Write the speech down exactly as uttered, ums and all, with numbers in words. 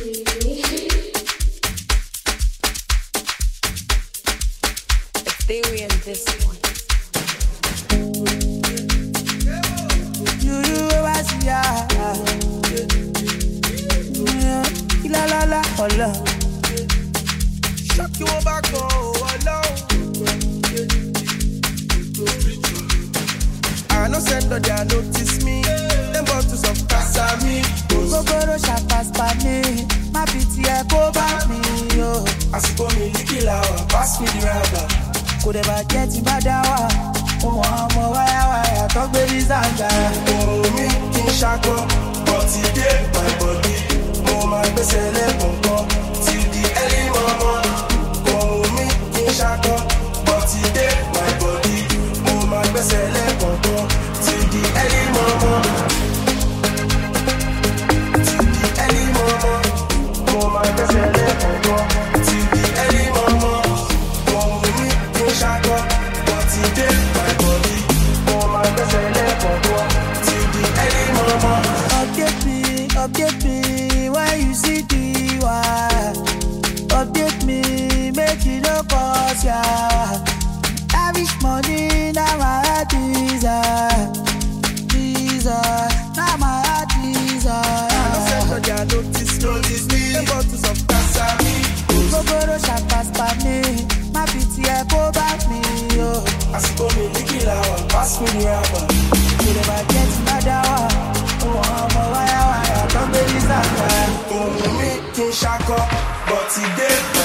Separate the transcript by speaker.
Speaker 1: Theory in this one.
Speaker 2: You do what I see, la la la, hola. Shock you back, oh, alone. I no send no they notice me. Them bottles of Casami. Gogoro shall pass by me. My pity I go back me, yo. As you go me, licky lawa, pass me the rubber. Could ever get in Badawa. Oh, I'm a wire wire, talk baby Zanga. Oh, me, King Shako, but today, my body. Oh, my best eleven, till the early morning. Oh, me, King Shako, but today, my body. Oh, my best eleven, till the early morning. Till the early morning. Oh, my best eleven, till the early morning. Shaka, but today my body, oh my best eleven, till the early morning. Update me, update me, when you see the wire. Update me, make it no cost ya. Lavish money, now my heart is a desire, now my heart is a. I don't say no, notice, notice me. The bottles of Casami, Gogoro shall pass by me. My pity I go back me, yo. As you go me, licky lawa, pass me the rubber. You never get Badawa. Oh, I'm a wire wire, don't be Zanga. Oh, me, King Shako, but today.